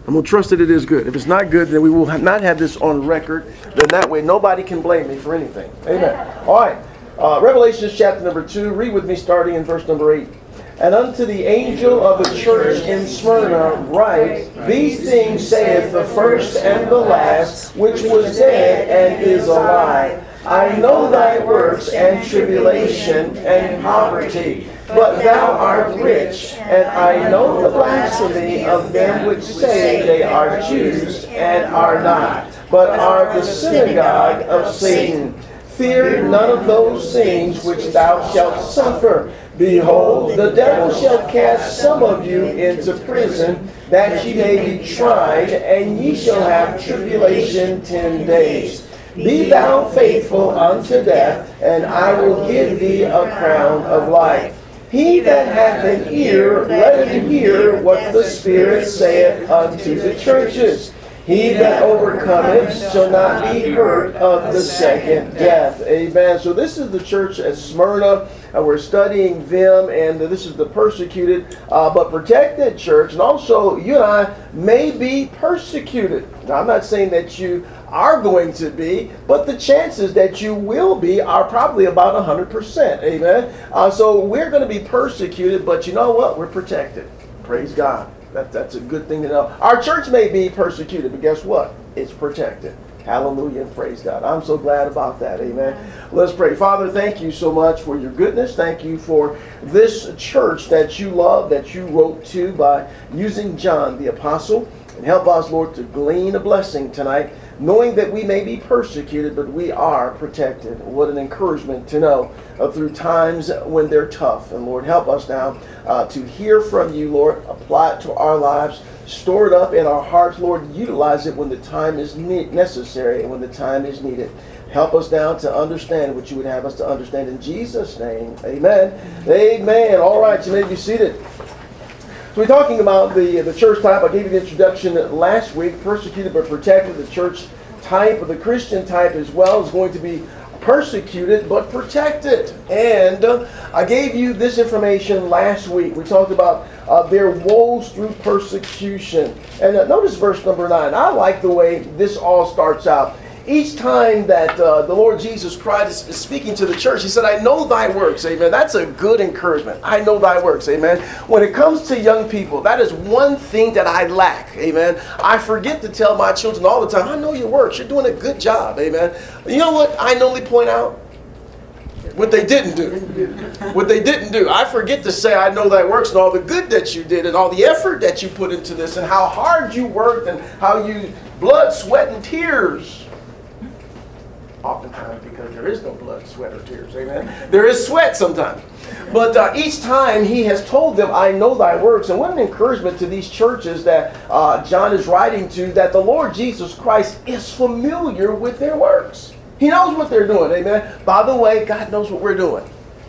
And we'll trust that it is good. If it's not good, then we will not have this on record. Then that way nobody can blame me for anything. Amen. All right. Revelation chapter number 2. Read with me starting in verse number 8. And unto the angel of the church in Smyrna write, These things saith the first and the last, which was dead and is alive. I know thy works and tribulation and poverty, but thou art rich, and I know the blasphemy of them which say they are Jews and are not, but are the synagogue of Satan. Fear none of those things which thou shalt suffer. Behold, the devil shall cast some of you into prison, that ye may be tried, and ye shall have tribulation 10 days. Be thou faithful unto death, and I will give thee a crown of life. He that hath an ear, let him hear what the Spirit saith unto the churches. He that overcometh shall not be hurt of the second death. Amen. So this is the church at Smyrna. We're studying them, and this is the persecuted but protected church. And also, you and I may be persecuted. Now, I'm not saying that you are going to be, but the chances that you will be are probably about 100%. Amen. So we're going to be persecuted, but you know what? We're protected. Praise God. That's a good thing to know. Our church may be persecuted, but guess what? It's protected. Hallelujah and praise God. I'm so glad about that. Amen. Let's pray. Father, thank you so much for your goodness. Thank you for this church that you love, that you wrote to by using John the Apostle. And help us, Lord, to glean a blessing tonight, knowing that we may be persecuted, but we are protected. What an encouragement to know through times when they're tough. And Lord, help us now to hear from you, Lord, apply it to our lives, store it up in our hearts, Lord, utilize it when the time is necessary and when the time is needed. Help us now to understand what you would have us to understand. In Jesus' name, amen. Amen. All right, you may be seated. So we're talking about the church type. I gave you the introduction last week. Persecuted but protected. The church type, or the Christian type as well, is going to be persecuted but protected. And I gave you this information last week. We talked about their woes through persecution. And notice verse number 9. I like the way this all starts out. Each time that the Lord Jesus Christ is speaking to the church, he said, I know thy works, amen. That's a good encouragement. I know thy works, amen. When it comes to young people, that is one thing that I lack, amen. I forget to tell my children all the time, I know your works. You're doing a good job, amen. You know what I normally point out? What they didn't do. What they didn't do. I forget to say I know thy works and all the good that you did and all the effort that you put into this and how hard you worked and how you blood, sweat, and tears. Oftentimes, because there is no blood, sweat, or tears. Amen. There is sweat sometimes. But each time he has told them, I know thy works. And what an encouragement to these churches that John is writing to, that the Lord Jesus Christ is familiar with their works. He knows what they're doing. Amen. By the way, God knows what we're doing.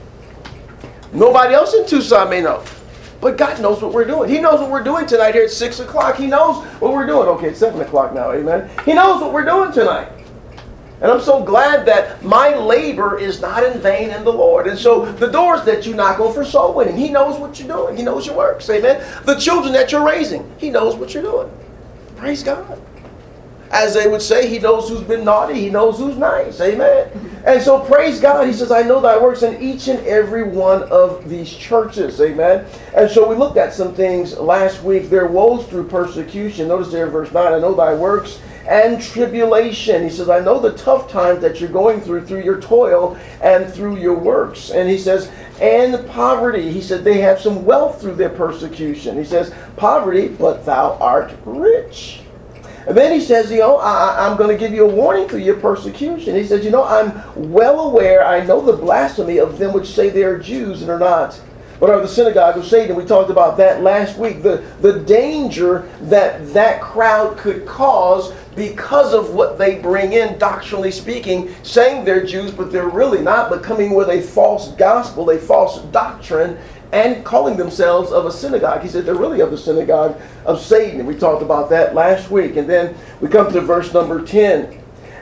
Nobody else in Tucson may know. But God knows what we're doing. He knows what we're doing tonight here at 6 o'clock. He knows what we're doing. Okay, it's 7 o'clock now. Amen. He knows what we're doing tonight. And I'm so glad that my labor is not in vain in the Lord. And so the doors that you knock on for soul winning, he knows what you're doing. He knows your works. Amen. The children that you're raising, he knows what you're doing. Praise God. As they would say, he knows who's been naughty. He knows who's nice. Amen. And so praise God. He says, I know thy works in each and every one of these churches. Amen. And so we looked at some things last week. Their woes through persecution. Notice there in verse 9, I know thy works and tribulation. He says, I know the tough times that you're going through your toil and through your works. And he says, and poverty. He said, they have some wealth through their persecution. He says, poverty, but thou art rich. And then he says, I'm going to give you a warning through your persecution. He says, I'm well aware, I know the blasphemy of them which say they are Jews and are not, but are the synagogue of Satan. We talked about that last week. The danger that crowd could cause because of what they bring in, doctrinally speaking, saying they're Jews, but they're really not, but coming with a false gospel, a false doctrine, and calling themselves of a synagogue. He said they're really of the synagogue of Satan. And we talked about that last week. And then we come to verse number 10.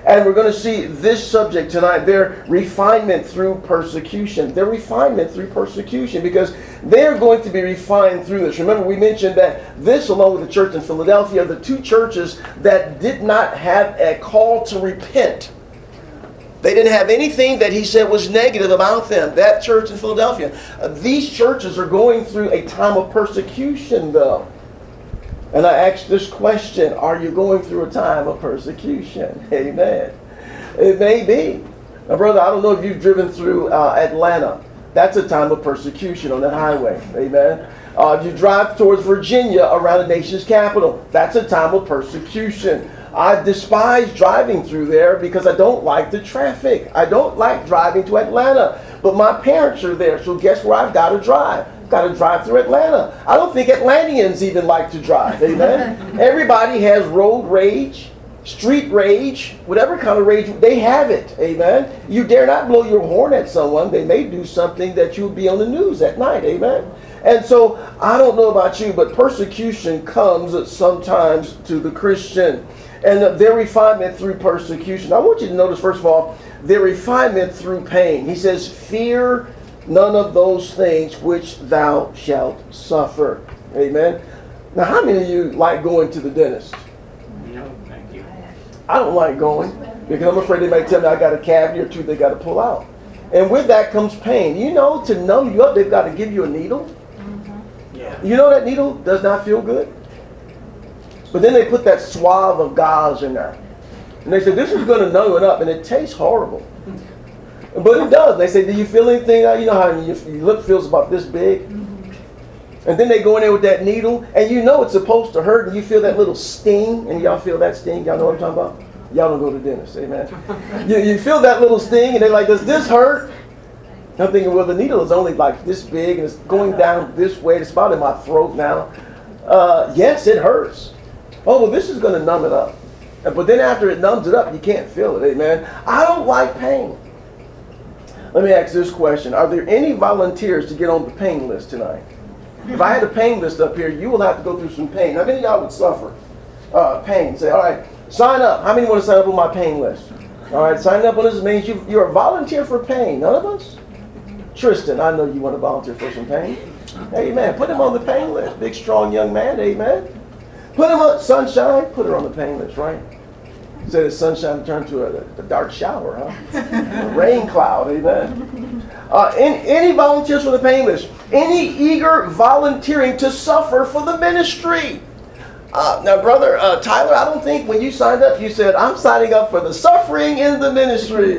And we're going to see this subject tonight, their refinement through persecution. Their refinement through persecution, because they're going to be refined through this. Remember, we mentioned that this, along with the church in Philadelphia, are the two churches that did not have a call to repent. They didn't have anything that he said was negative about them. That church in Philadelphia. These churches are going through a time of persecution, though. And I asked this question, are you going through a time of persecution? Amen. It may be. Now, brother, I don't know if you've driven through Atlanta. That's a time of persecution on that highway. Amen. If you drive towards Virginia around the nation's capital, that's a time of persecution. I despise driving through there because I don't like the traffic. I don't like driving to Atlanta. But my parents are there, so guess where I've got to drive? I've got to drive through Atlanta. I don't think Atlanteans even like to drive. Amen? Everybody has road rage, street rage, whatever kind of rage. They have it. Amen? You dare not blow your horn at someone. They may do something that you'll be on the news at night. Amen? And so, I don't know about you, but persecution comes sometimes to the Christian. And their refinement through persecution. I want you to notice, first of all, their refinement through pain. He says, fear none of those things which thou shalt suffer. Amen. Now, how many of you like going to the dentist? No, thank you. I don't like going because I'm afraid they might tell me I got a cavity or two they got to pull out. And with that comes pain. You know, to numb you up, they've got to give you a needle. Yeah. You know that needle does not feel good? But then they put that swab of gauze in there. And they said, this is going to numb it up. And it tastes horrible. But it does. They say, do you feel anything? You know how your lip feels about this big? And then they go in there with that needle. And you know it's supposed to hurt. And you feel that little sting. And y'all feel that sting? Y'all know what I'm talking about? Y'all don't go to the dentist. Amen. You feel that little sting. And they're like, does this hurt? I'm thinking, well, the needle is only like this big. And it's going down this way. It's about in my throat now. Yes, it hurts. Oh, well, this is going to numb it up. But then after it numbs it up, you can't feel it. Amen. I don't like pain. Let me ask this question. Are there any volunteers to get on the pain list tonight? If I had a pain list up here, you will have to go through some pain. How many of y'all would suffer pain? Say, all right, sign up. How many want to sign up on my pain list? All right, signing up on this means you're a volunteer for pain. None of us? Tristan, I know you want to volunteer for some pain. Amen. Put him on the pain list. Big, strong young man. Amen. Put him on sunshine. Put her on the pain list, right? Said it's sunshine turned to a dark shower, huh? A rain cloud, amen. Any volunteers for the pain list? Any eager volunteering to suffer for the ministry? Now, brother Tyler, I don't think when you signed up, you said, I'm signing up for the suffering in the ministry.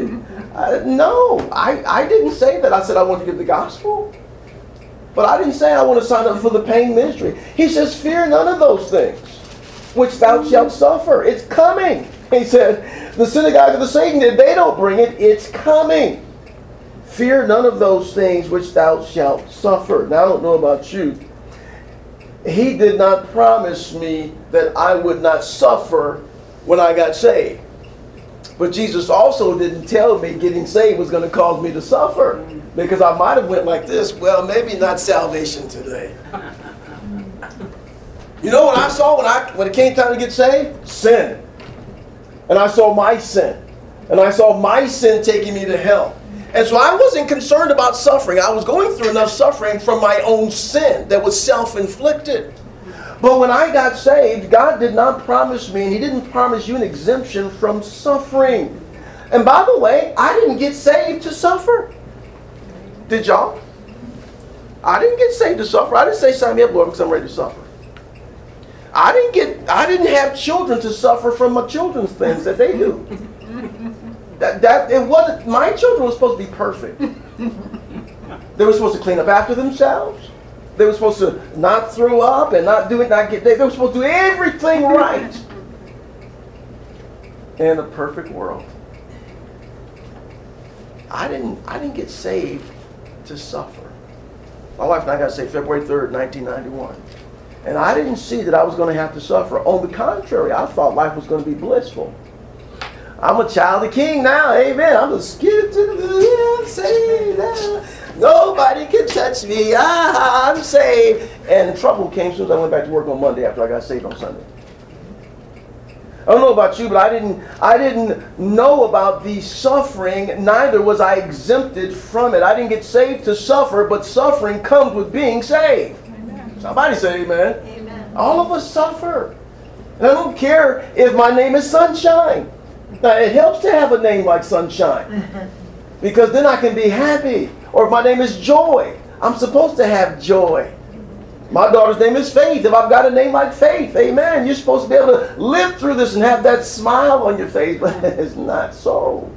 No, I didn't say that. I said I want to give the gospel. But I didn't say I want to sign up for the pain ministry. He says, fear none of those things which thou shalt suffer. It's coming. He said, the synagogue of the Satan, if they don't bring it, it's coming. Fear none of those things which thou shalt suffer. Now, I don't know about you. He did not promise me that I would not suffer when I got saved. But Jesus also didn't tell me getting saved was going to cause me to suffer. Because I might have went like this, well, maybe not salvation today. You know what I saw when it came time to get saved? Sin. And I saw my sin. And I saw my sin taking me to hell. And so I wasn't concerned about suffering. I was going through enough suffering from my own sin that was self-inflicted. But when I got saved, God did not promise me, and He didn't promise you an exemption from suffering. And by the way, I didn't get saved to suffer. Did y'all? I didn't get saved to suffer. I didn't say, sign me up, Lord, because I'm ready to suffer. I didn't have children to suffer from my children's things that they do. It wasn't. My children were supposed to be perfect. They were supposed to clean up after themselves. They were supposed to not throw up and not do it, they were supposed to do everything right. In a perfect world. I didn't get saved to suffer. My wife and I got saved February 3rd, 1991. And I didn't see that I was going to have to suffer. On the contrary, I thought life was going to be blissful. I'm a child of the King now. Amen. I'm a skip to the saved. Nobody can touch me. I'm saved. And trouble came as soon as I went back to work on Monday after I got saved on Sunday. I don't know about you, but I didn't know about the suffering, neither was I exempted from it. I didn't get saved to suffer, but suffering comes with being saved. Amen. Somebody say amen. Amen. All of us suffer. And I don't care if my name is Sunshine. Now, it helps to have a name like Sunshine, because then I can be happy. Or if my name is Joy, I'm supposed to have joy. My daughter's name is Faith. If I've got a name like Faith, amen, you're supposed to be able to live through this and have that smile on your face, but it's not so.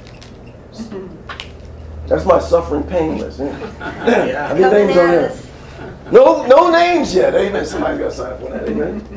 That's my suffering painless. Yeah. Any names on there? No names yet. Amen. Somebody's got to sign up for that. Amen.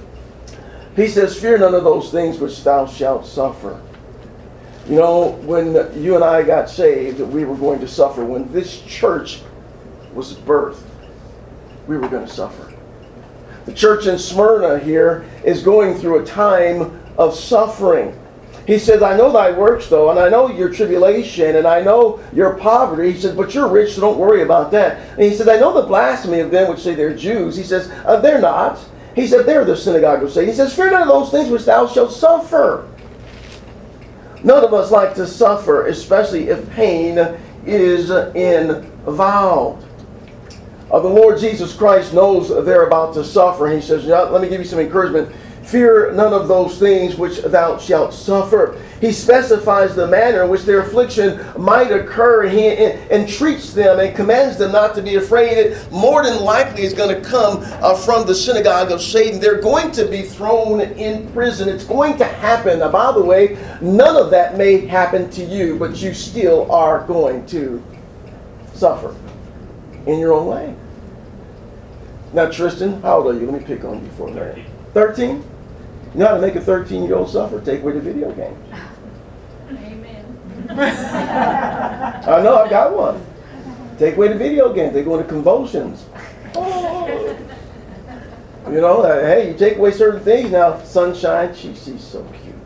He says, fear none of those things which thou shalt suffer. You know, when you and I got saved, we were going to suffer. When this church was birthed, we were going to suffer. The church in Smyrna here is going through a time of suffering. He says, I know thy works, though, and I know your tribulation, and I know your poverty. He said, but you're rich, so don't worry about that. And he said, I know the blasphemy of them which say they're Jews. He says, they're not. He said, they're the synagogue of Satan. He says, fear none of those things which thou shalt suffer. None of us like to suffer, especially if pain is involved. The Lord Jesus Christ knows they're about to suffer. He says, let me give you some encouragement. Fear none of those things which thou shalt suffer. He specifies the manner in which their affliction might occur. He entreats them and commands them not to be afraid. It more than likely is going to come from the synagogue of Satan. They're going to be thrown in prison. It's going to happen. Now, by the way, none of that may happen to you, but you still are going to suffer in your own way. Now, Tristan, how old are you? Let me pick on you for a minute. 13? You know how to make a 13-year-old suffer? Take away the video games. Amen. I know, I've got one. Take away the video games. They go into convulsions. Oh. You know, hey, you take away certain things. Now, Sunshine, she's so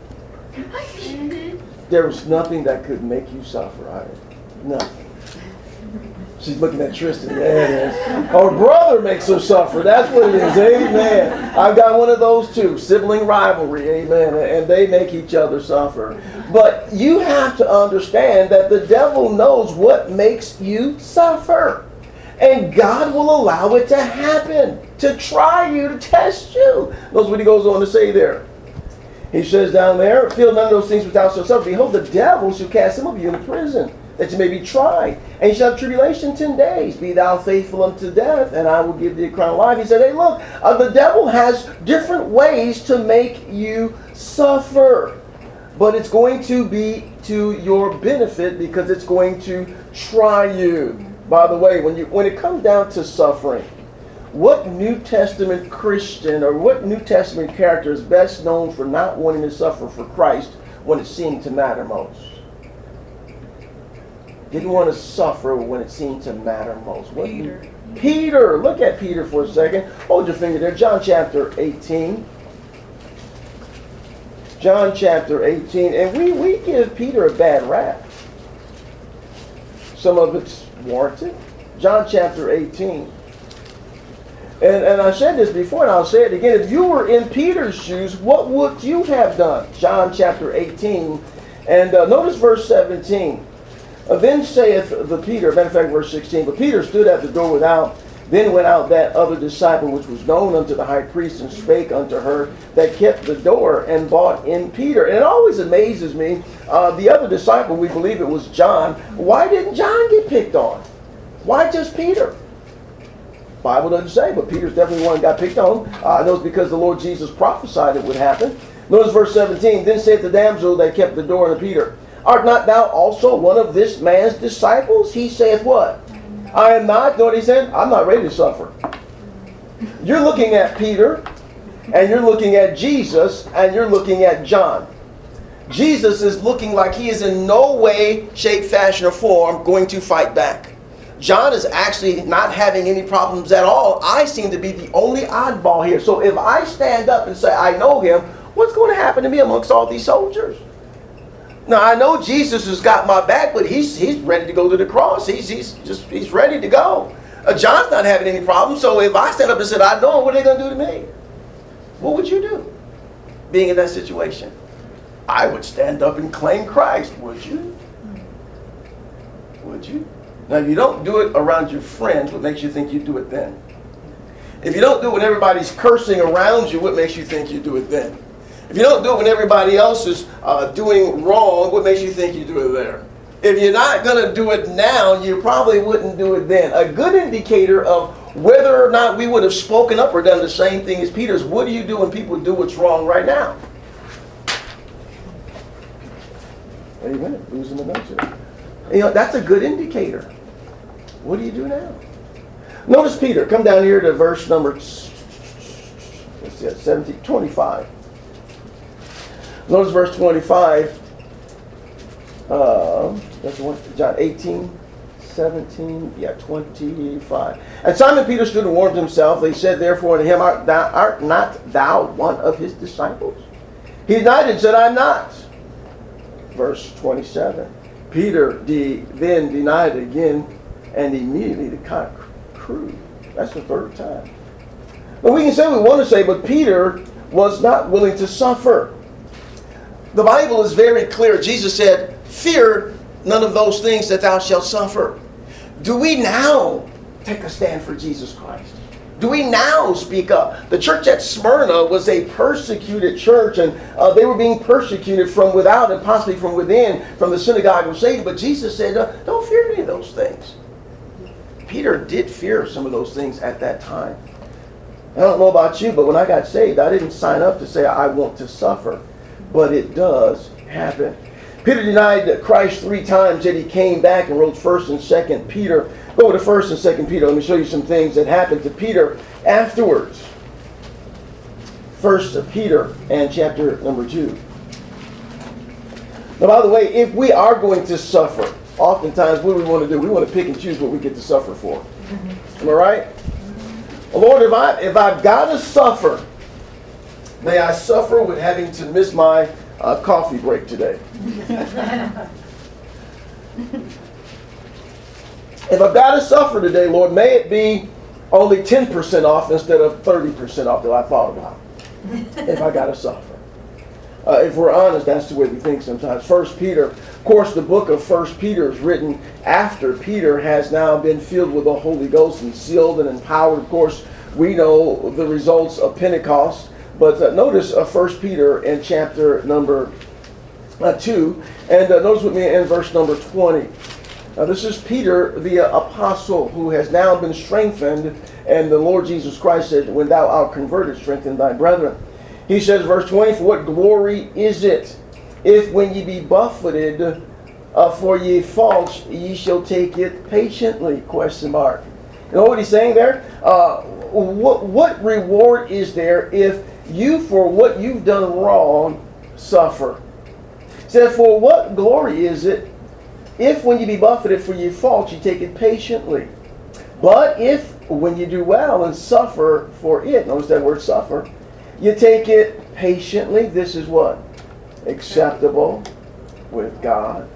cute. There was nothing that could make you suffer. Nothing. She's looking at Tristan. Yeah, it is. Her brother makes her suffer. That's what it is. Amen. I've got one of those too. Sibling rivalry. Amen. And they make each other suffer. But you have to understand that the devil knows what makes you suffer. And God will allow it to happen, to try you, to test you. Notice what he goes on to say there. He says down there, feel none of those things which thou shalt suffer. Behold, the devil shall cast some of you into prison, that you may be tried. And you shall have tribulation 10 days. Be thou faithful unto death, and I will give thee a crown of life. He said, hey, look, the devil has different ways to make you suffer. But it's going to be to your benefit, because it's going to try you. By the way, when it comes down to suffering, what New Testament Christian or what New Testament character is best known for not wanting to suffer for Christ when it seemed to matter most? Didn't want to suffer when it seemed to matter most. Peter. Peter. Look at Peter for a second. Hold your finger there. John chapter 18. John chapter 18. And we give Peter a bad rap. Some of it's warranted. John chapter 18. And I said this before, and I'll say it again. If you were in Peter's shoes, what would you have done? John chapter 18. And notice verse 17. Then saith the Peter, matter of fact, verse 16, but Peter stood at the door without. Then went out that other disciple which was known unto the high priest, and spake unto her that kept the door, and bought in Peter. And it always amazes me, the other disciple, we believe it was John. Why didn't John get picked on? Why just Peter? Bible doesn't say, but Peter's definitely one that got picked on. I know it's because the Lord Jesus prophesied it would happen. Notice verse 17. Then saith the damsel that kept the door unto Peter, art not thou also one of this man's disciples? He saith what? I am not. Know what he said? I'm not ready to suffer. You're looking at Peter, and you're looking at Jesus, and you're looking at John. Jesus is looking like he is in no way, shape, fashion, or form going to fight back. John is actually not having any problems at all. I seem to be the only oddball here. So if I stand up and say, I know him, what's going to happen to me amongst all these soldiers? Now, I know Jesus has got my back, but he's ready to go to the cross. He's ready to go. John's not having any problems. So if I stand up and said, I know him, what are they going to do to me? What would you do? being in that situation? I would stand up and claim Christ, would you? Would you? Now, if you don't do it around your friends, what makes you think you do it then? If you don't do it when everybody's cursing around you, what makes you think you do it then? If you don't do it when everybody else is doing wrong, what makes you think you do it there? If you're not going to do it now, you probably wouldn't do it then. A good indicator of whether or not we would have spoken up or done the same thing as Peter is, what do you do when people do what's wrong right now? Amen. Losing the notes. That's a good indicator. What do you do now? Notice Peter. Come down here to verse number 25. Notice verse 25. That's one, John 18, 17, 25. And Simon Peter stood and warmed himself. They said therefore unto him, art not thou one of his disciples? He denied and said, I'm not. Verse 27. Peter then denied again, and immediately the cock crew. That's the third time. But we can say what we want to say, but Peter was not willing to suffer. The Bible is very clear. Jesus said, fear none of those things that thou shalt suffer. Do we now take a stand for Jesus Christ? Do we now speak up? The church at Smyrna was a persecuted church, and they were being persecuted from without and possibly from within, from the synagogue of Satan. But Jesus said, don't fear any of those things. Peter did fear some of those things at that time. I don't know about you, but when I got saved, I didn't sign up to say I want to suffer. But it does happen. Peter denied Christ 3 times, yet he came back and wrote 1st and 2nd Peter. Go to 1st and 2nd Peter. Let me show you some things that happened to Peter afterwards. 1st Peter and chapter number 2. Now, by the way, if we are going to suffer, oftentimes what do we want to do? We want to pick and choose what we get to suffer for. Am I right? Well, Lord, if I've got to suffer, may I suffer with having to miss my coffee break today. If I've got to suffer today, Lord, may it be only 10% off instead of 30% off that I thought about. If I got to suffer. If we're honest, that's the way we think sometimes. 1 Peter, of course, the book of 1 Peter is written after Peter has now been filled with the Holy Ghost and sealed and empowered. Of course, we know the results of Pentecost. But notice 1 Peter in chapter number 2. And notice with me in verse number 20. This is Peter, the apostle, who has now been strengthened. And the Lord Jesus Christ said, when thou art converted, strengthen thy brethren. He says, verse 20, for what glory is it, if when ye be buffeted for ye faults, ye shall take it patiently? Question mark. You know what he's saying there? What reward is there if you, for what you've done wrong, suffer? He said, for what glory is it, if when you be buffeted for your faults, you take it patiently? But if when you do well and suffer for it, notice that word suffer, you take it patiently, this is what? Acceptable with God.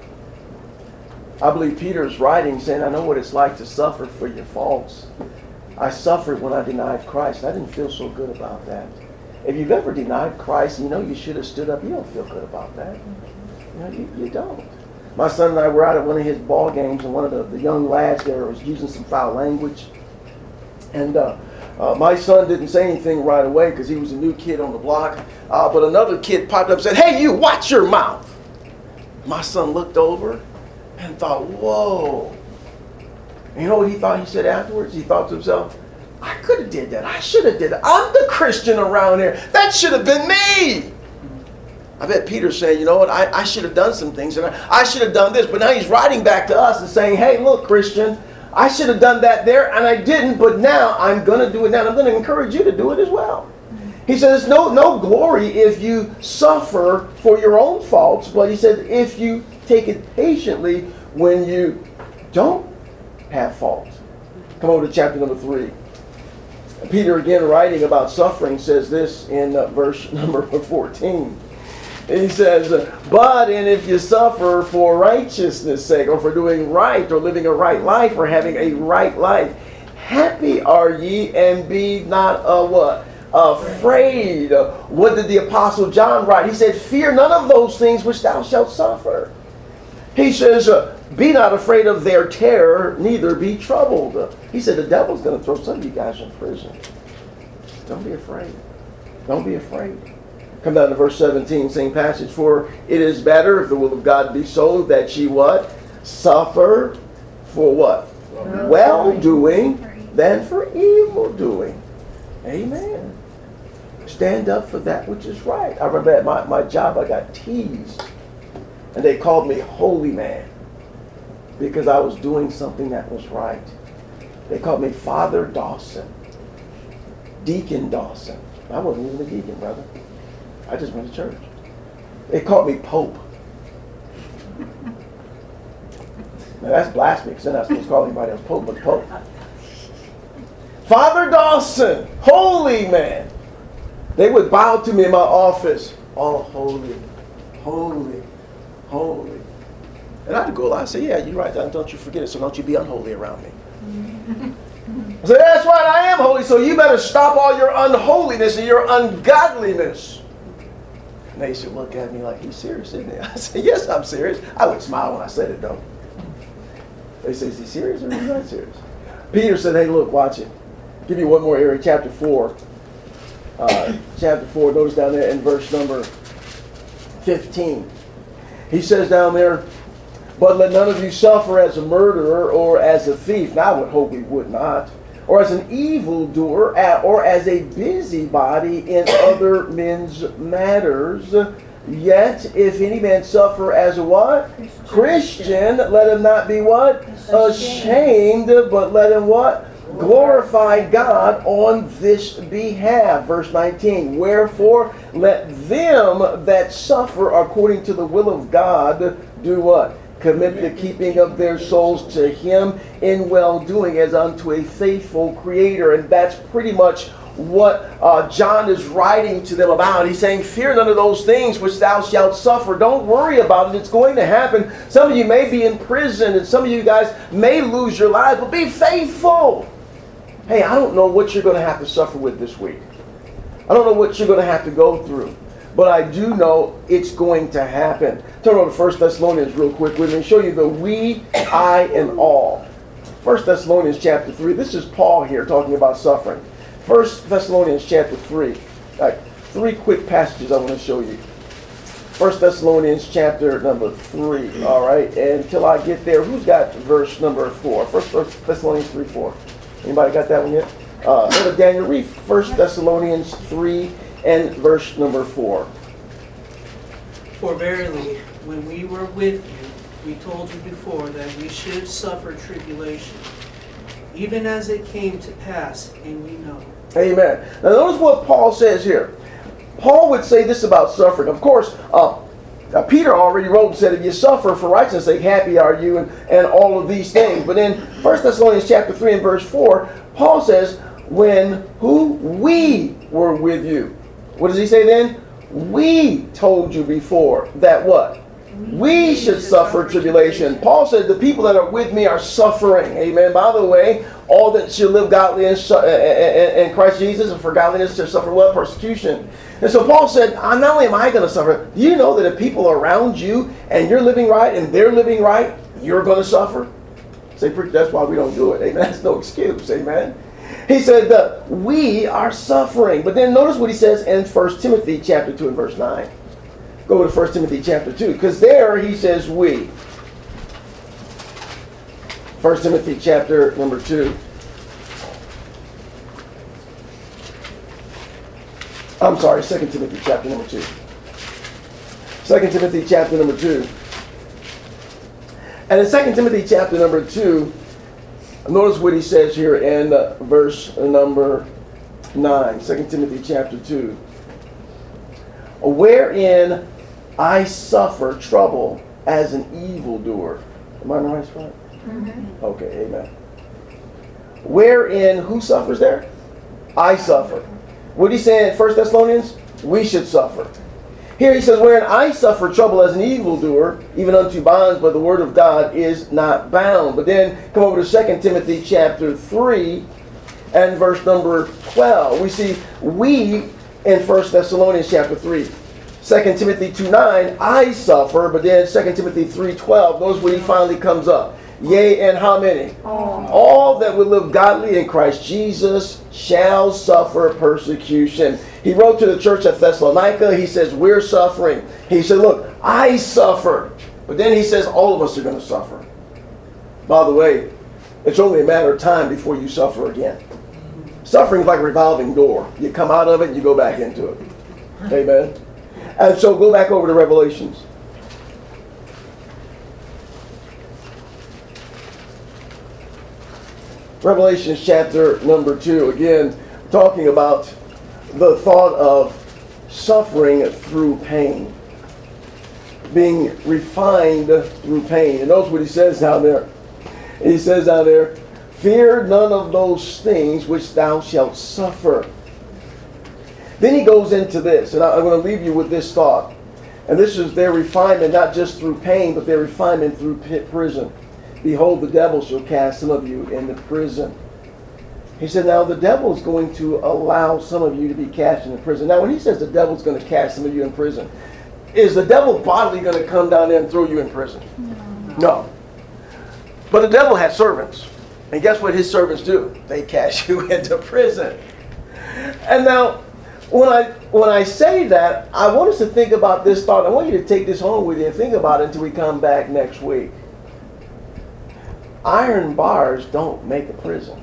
I believe Peter's writing saying, I know what it's like to suffer for your faults. I suffered when I denied Christ. I didn't feel so good about that. If you've ever denied Christ, you know you should have stood up. You don't feel good about that. You don't. My son and I were out at one of his ball games, and one of the young lads there was using some foul language. And my son didn't say anything right away because he was a new kid on the block. But another kid popped up and said, hey, you, watch your mouth. My son looked over and thought, whoa. And you know what he thought he said afterwards? He thought to himself, I could have did that. I should have did it. I'm the Christian around here. That should have been me. I bet Peter's saying, you know what, I should have done some things, and I should have done this. But now he's writing back to us and saying, hey, look, Christian, I should have done that there, and I didn't, but now I'm going to do it now. And I'm going to encourage you to do it as well. He says, no glory if you suffer for your own faults, but he says, if you take it patiently when you don't have faults. Come over to chapter number 3. Peter, again, writing about suffering, says this in verse number 14. He says, but and if you suffer for righteousness' sake, or for doing right, or living a right life, or having a right life, happy are ye, and be not what? afraid. What did the Apostle John write? He said, fear none of those things which thou shalt suffer. He says, be not afraid of their terror, neither be troubled. He said, the devil's going to throw some of you guys in prison. Don't be afraid. Don't be afraid. Come down to verse 17, same passage. For it is better, if the will of God be so, that ye what? Suffer for what? Well-doing than for evil-doing. Amen. Stand up for that which is right. I remember at my job I got teased. And they called me holy man. Because I was doing something that was right. They called me Father Dawson. Deacon Dawson. I wasn't even a deacon, brother. I just went to church. They called me Pope. Now that's blasphemy, because they're not supposed to call anybody else Pope, but Pope. Father Dawson, holy man. They would bow to me in my office. Oh, holy, holy, holy. And I'd go lie and say, yeah, you're right, don't you forget it, so don't you be unholy around me. I said, that's right, I am holy, so you better stop all your unholiness and your ungodliness. And they used to look at me like, he's serious, isn't he? I said, yes, I'm serious. I would smile when I said it, though. They say, is he serious or is he not serious? Peter said, hey, look, watch it. Give you one more area, chapter 4. Chapter 4, notice down there in verse number 15. He says down there, but let none of you suffer as a murderer or as a thief. Now, I would hope we would not. Or as an evildoer, or as a busybody in other men's matters. Yet, if any man suffer as a what? Christian, let him not be what? Ashamed, but let him what? Glorify God on this behalf. Verse 19. Wherefore, let them that suffer according to the will of God do what? Commit the keeping of their souls to Him in well-doing as unto a faithful Creator. And that's pretty much what John is writing to them about. He's saying, fear none of those things which thou shalt suffer. Don't worry about it. It's going to happen. Some of you may be in prison, and some of you guys may lose your lives, but be faithful. Hey, I don't know what you're going to have to suffer with this week. I don't know what you're going to have to go through. But I do know it's going to happen. Turn over to 1 Thessalonians real quick with me. Show you the we, I, and all. 1 Thessalonians chapter 3. This is Paul here talking about suffering. 1 Thessalonians chapter 3. Three quick passages I want to show you. 1 Thessalonians chapter number 3. All right. And until I get there, who's got verse number 4? 1 Thessalonians 3, 4. Anybody got that one yet? Brother Daniel, read 1 Thessalonians 3 and verse number 4. For verily, when we were with you, we told you before that we should suffer tribulation, even as it came to pass, and we know. Amen. Now notice what Paul says here. Paul would say this about suffering. Of course, Peter already wrote and said, if you suffer for righteousness' sake, happy are you, and all of these things. But in 1 Thessalonians chapter 3 and verse 4, Paul says, when who? We were with you. What does he say then? We told you before that what? We should suffer tribulation. Paul said the people that are with me are suffering. Amen. By the way, all that should live godly in Christ Jesus and for godliness shall suffer what? Persecution. And so Paul said, not only am I going to suffer, do you know that if people are around you and you're living right and they're living right, you're going to suffer? Say, preacher, that's why we don't do it. Amen. That's no excuse. Amen. He said that we are suffering. But then notice what he says in 1 Timothy chapter 2 and verse 9. Go to 1 Timothy chapter 2. Because there he says we. 1 Timothy chapter number 2. I'm sorry, 2 Timothy chapter number 2. 2 Timothy chapter number 2. And in 2 Timothy chapter number 2, notice what he says here in verse number 9. 2 Timothy chapter 2. Wherein I suffer trouble as an evildoer. Am I in the right spot? Mm-hmm. Okay, amen. Wherein, who suffers there? I suffer. What he said in 1 Thessalonians? We should suffer. Here he says, wherein I suffer trouble as an evildoer, even unto bonds, but the word of God is not bound. But then come over to 2 Timothy chapter 3 and verse number 12. We see we in 1 Thessalonians chapter 3. 2 Timothy 2:9, I suffer, but then 2 Timothy 3:12, notice when he finally comes up. Yea, and how many? All that will live godly in Christ Jesus shall suffer persecution. He wrote to the church at Thessalonica, he says, we're suffering. He said, look, I suffered. But then he says, all of us are going to suffer. By the way, it's only a matter of time before you suffer again. Suffering is like a revolving door. You come out of it and you go back into it. Amen. And so go back over to Revelations. Revelation chapter number 2, again, talking about the thought of suffering through pain. Being refined through pain. And notice what he says down there. He says down there, fear none of those things which thou shalt suffer. Then he goes into this, and I'm going to leave you with this thought. And this is their refinement, not just through pain, but their refinement through prison. Behold, the devil shall cast some of you into prison. He said, now the devil is going to allow some of you to be cast into prison. Now, when he says the devil's going to cast some of you in prison, is the devil bodily going to come down there and throw you in prison? No. But the devil has servants. And guess what his servants do? They cast you into prison. And now, when I say that, I want us to think about this thought. I want you to take this home with you and think about it until we come back next week. Iron bars don't make a prison.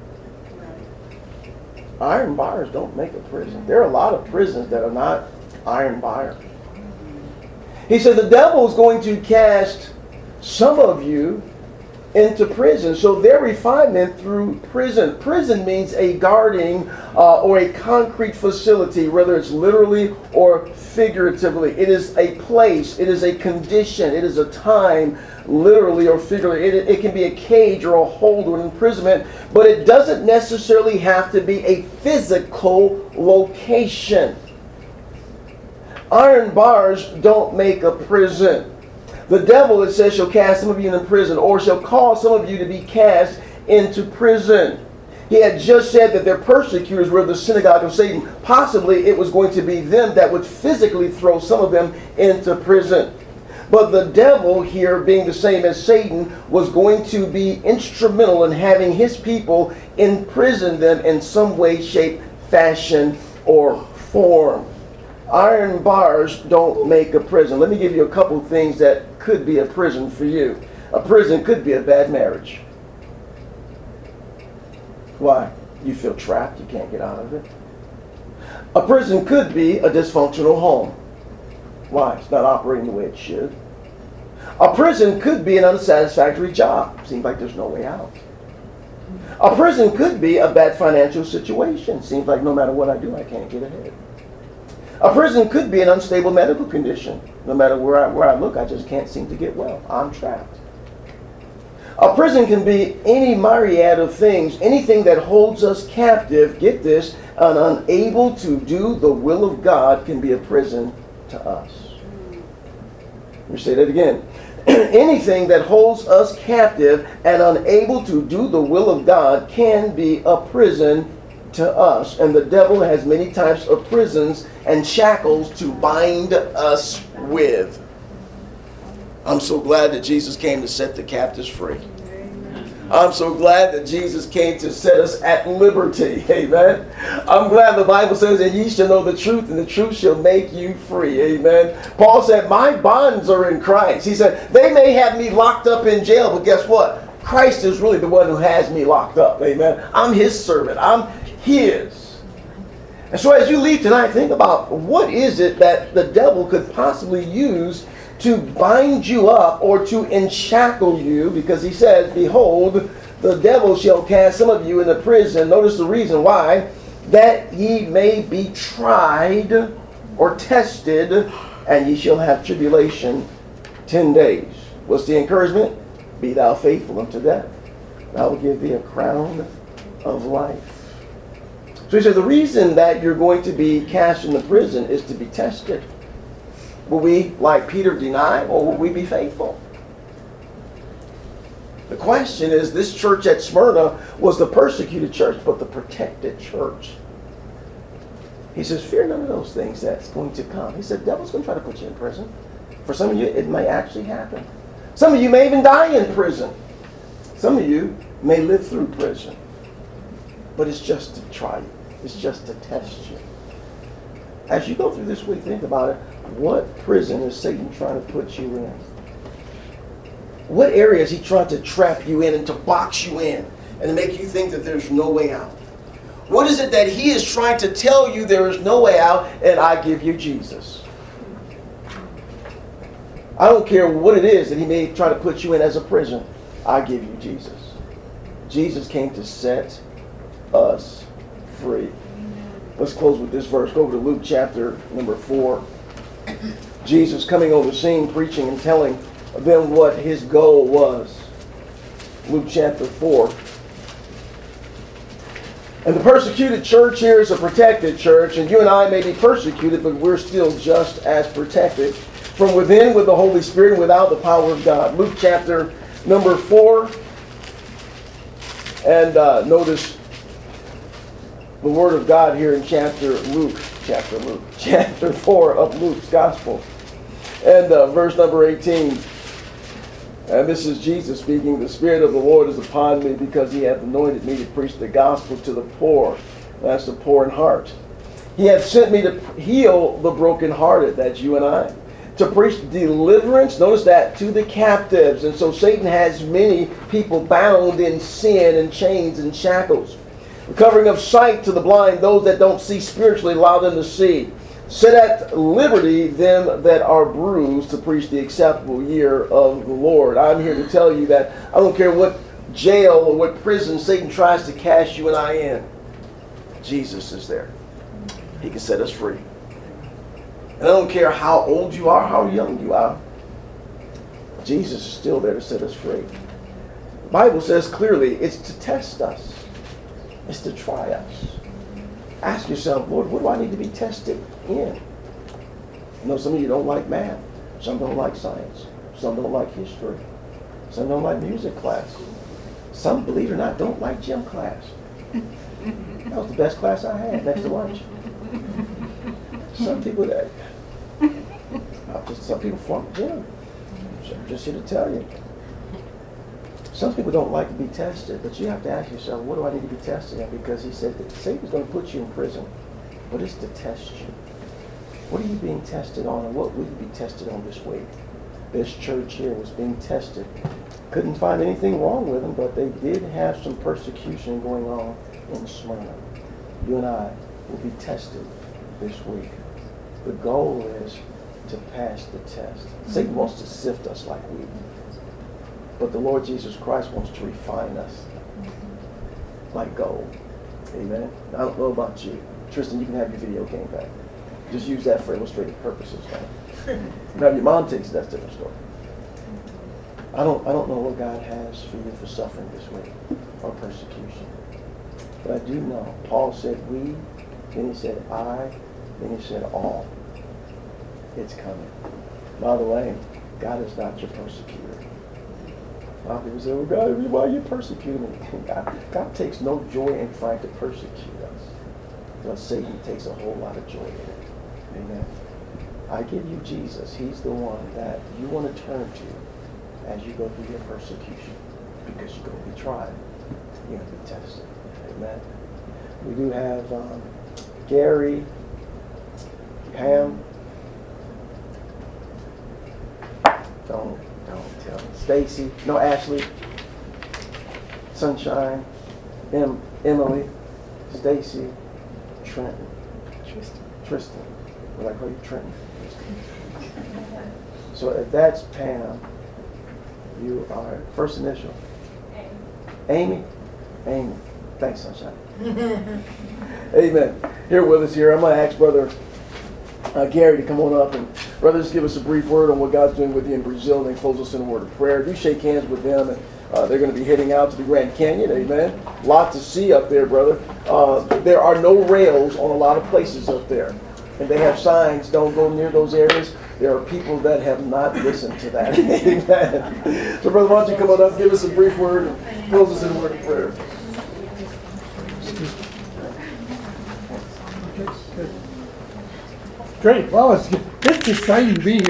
Iron bars don't make a prison. There are a lot of prisons that are not iron bars. He said the devil is going to cast some of you into prison. So their refinement through prison. Prison means a guarding or a concrete facility, whether it's literally or figuratively. It is a place. It is a condition. It is a time, literally or figuratively. It can be a cage or a hold or an imprisonment, but it doesn't necessarily have to be a physical location. Iron bars don't make a prison. The devil, it says, shall cast some of you into prison, or shall cause some of you to be cast into prison. He had just said that their persecutors were the synagogue of Satan. Possibly it was going to be them that would physically throw some of them into prison. But the devil here, being the same as Satan, was going to be instrumental in having his people imprison them in some way, shape, fashion, or form. Iron bars don't make a prison. Let me give you a couple things that could be a prison for you. A prison could be a bad marriage. Why? You feel trapped. You can't get out of it. A prison could be a dysfunctional home. Why? It's not operating the way it should. A prison could be an unsatisfactory job. Seems like there's no way out. A prison could be a bad financial situation. Seems like no matter what I do, I can't get ahead. A prison could be an unstable medical condition. No matter where I look, I just can't seem to get well. I'm trapped. A prison can be any myriad of things, anything that holds us captive, get this, and unable to do the will of God can be a prison to us. Let me say that again. Anything that holds us captive and unable to do the will of God can be a prison to us. And the devil has many types of prisons and shackles to bind us with. I'm so glad that Jesus came to set the captives free. I'm so glad that Jesus came to set us at liberty. Amen. I'm glad the Bible says that ye shall know the truth, and the truth shall make you free. Amen. Paul said, my bonds are in Christ. He said, they may have me locked up in jail, but guess what? Christ is really the one who has me locked up. Amen. I'm his servant. I'm his. And so as you leave tonight, think about what is it that the devil could possibly use to bind you up or to enshackle you, because he says, behold, the devil shall cast some of you into prison. Notice the reason why. That ye may be tried or tested, and ye shall have tribulation 10 days. What's the encouragement? Be thou faithful unto death. And I will give thee a crown of life. So he said the reason that you're going to be cast into prison is to be tested. Will we, like Peter, deny, or will we be faithful? The question is, this church at Smyrna was the persecuted church, but the protected church. He says, fear none of those things that's going to come. He said, the devil's going to try to put you in prison. For some of you, it may actually happen. Some of you may even die in prison. Some of you may live through prison. But it's just to try you. It's just to test you. As you go through this week, think about it. What prison is Satan trying to put you in? What area is he trying to trap you in and to box you in and to make you think that there's no way out? What is it that he is trying to tell you there is no way out, and I give you Jesus? I don't care what it is that he may try to put you in as a prison. I give you Jesus. Jesus came to set us free. Let's close with this verse. Go over to Luke chapter number 4. Jesus coming on the scene, preaching and telling them what his goal was. Luke chapter 4. And the persecuted church here is a protected church, and you and I may be persecuted, but we're still just as protected from within with the Holy Spirit and without the power of God. Luke chapter number 4. And notice the Word of God here in chapter 4 of Luke's Gospel. And verse number 18. And this is Jesus speaking. The Spirit of the Lord is upon me, because he hath anointed me to preach the gospel to the poor. That's the poor in heart. He hath sent me to heal the brokenhearted. That's you and I. To preach deliverance, notice that, to the captives. And so Satan has many people bound in sin and chains and shackles. Recovering of sight to the blind, those that don't see spiritually, allow them to see. Set at liberty them that are bruised, to preach the acceptable year of the Lord. I'm here to tell you that I don't care what jail or what prison Satan tries to cast you and I in. Jesus is there. He can set us free. And I don't care how old you are, how young you are. Jesus is still there to set us free. The Bible says clearly it's to test us. It's to try us. Ask yourself, Lord, what do I need to be tested in? You know, some of you don't like math. Some don't like science. Some don't like history. Some don't like music class. Some, believe it or not, don't like gym class. That was the best class I had next to lunch. Some people that, some people flunk gym. I'm just here to tell you. Some people don't like to be tested, but you have to ask yourself, what do I need to be tested in? Because he said that Satan's going to put you in prison, but it's to test you. What are you being tested on, and what will you be tested on this week? This church here was being tested. Couldn't find anything wrong with them, but they did have some persecution going on in Smyrna. You and I will be tested this week. The goal is to pass the test. Satan wants to sift us like wheat. But the Lord Jesus Christ wants to refine us like gold. Amen? I don't know about you. Tristan, you can have your video game back. Just use that for illustrative purposes. Now, if your mom takes it, that's a different story. I don't know what God has for you for suffering this week or persecution. But I do know. Paul said we, then he said I, then he said all. It's coming. By the way, God is not your persecutor. A lot of people say, well, God, why are you persecuting me? God takes no joy in trying to persecute us. But Satan takes a whole lot of joy in it. Amen. I give you Jesus. He's the one that you want to turn to as you go through your persecution. Because you're going to be tried. You're going to be tested. Amen. We do have Gary, Pam. Don't tell me. Stacy. No, Ashley. Sunshine. Emily. Stacy. Trenton. Tristan. What I call you, Trenton. So if that's Pam, you are first initial. Amy. Amy. Thanks, Sunshine. Amen. Here with us here, I'm going to ask Brother Gary to come on up, and Brother, just give us a brief word on what God's doing with you in Brazil, and then close us in a word of prayer. Do shake hands with them, and they're going to be heading out to the Grand Canyon. Amen. A lot to see up there, brother. There are no rails on a lot of places up there, and they have signs, don't go near those areas. there are people that have not listened to that. Amen. So, brother, why don't you come on up, give us a brief word, and close us in a word of prayer. Great. Well, it's exciting to be here.